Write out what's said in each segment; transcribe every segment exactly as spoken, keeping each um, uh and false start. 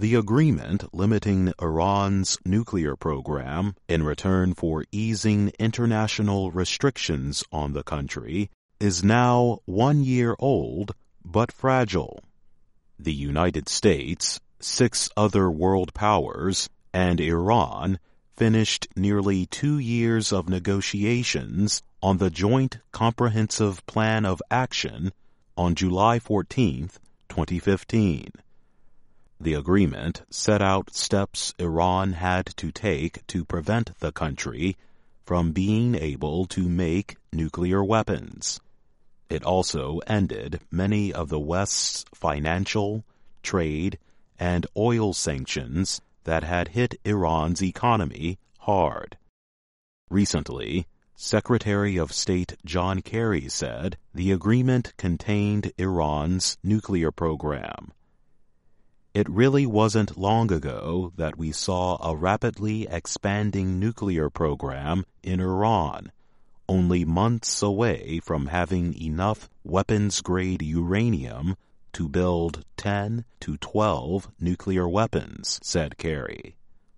The agreement limiting Iran's nuclear program in return for easing international restrictions on the country is now one year old but fragile. The United States, six other world powers, and Iran finished nearly two years of negotiations on the Joint Comprehensive Plan of Action on July fourteenth, twenty fifteen. The agreement set out steps Iran had to take to prevent the country from being able to make nuclear weapons. It also ended many of the West's financial, trade, and oil sanctions that had hit Iran's economy hard. Recently, Secretary of State John Kerry said the agreement contained Iran's nuclear program. It really wasn't long ago that we saw a rapidly expanding nuclear program in Iran, only months away from having enough weapons-grade uranium to build ten to twelve nuclear weapons, said Kerry.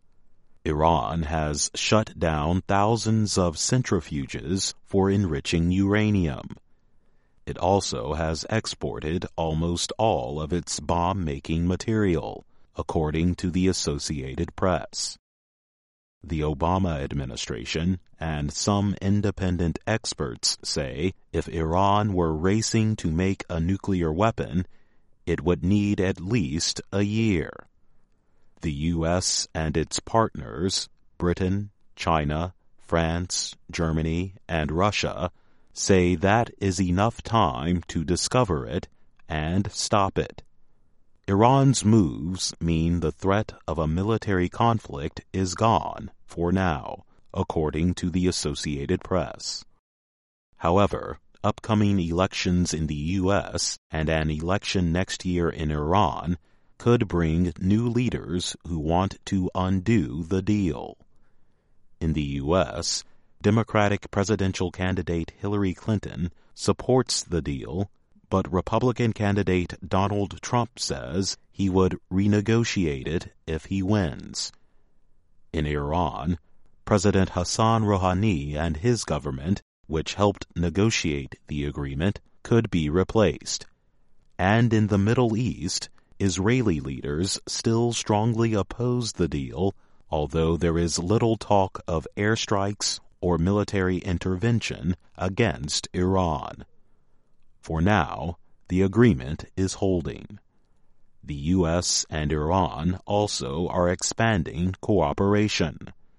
Iran has shut down thousands of centrifuges for enriching uranium. It also has exported almost all of its bomb-making material, according to the Associated Press. The Obama administration and some independent experts say if Iran were racing to make a nuclear weapon, it would need at least a year. The U S and its partners, Britain, China, France, Germany, and Russia, say that is enough time to discover it and stop it. Iran's moves mean the threat of a military conflict is gone, for now, according to the Associated Press. However, upcoming elections in the U S and an election next year in Iran could bring new leaders who want to undo the deal. In the U S, Democratic presidential candidate Hillary Clinton supports the deal, but Republican candidate Donald Trump says he would renegotiate it if he wins. In Iran, President Hassan Rouhani and his government, which helped negotiate the agreement, could be replaced. And in the Middle East, Israeli leaders still strongly oppose the deal, although there is little talk of airstrikes or military intervention against Iran. For now, the agreement is holding. The U S and Iran also are expanding cooperation.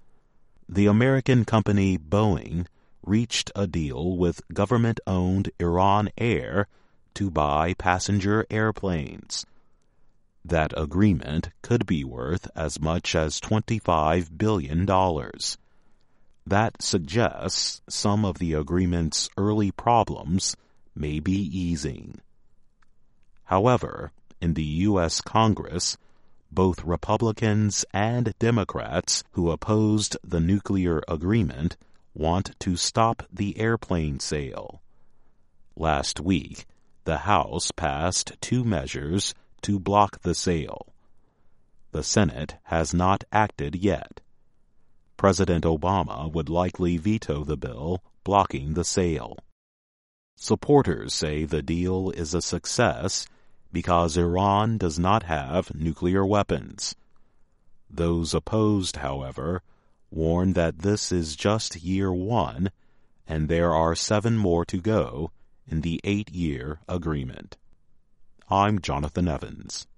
The American company Boeing reached a deal with government-owned Iran Air to buy passenger airplanes. That agreement could be worth as much as twenty-five billion dollars. That suggests some of the agreement's early problems may be easing. However, in the U S Congress, both Republicans and Democrats who opposed the nuclear agreement want to stop the airplane sale. Last week, the House passed two measures to block the sale. The Senate has not acted yet. President Obama would likely veto the bill blocking the sale. Supporters say the deal is a success because Iran does not have nuclear weapons. Those opposed, however, warn that this is just year one, and there are seven more to go in the eight-year agreement. I'm Jonathan Evans.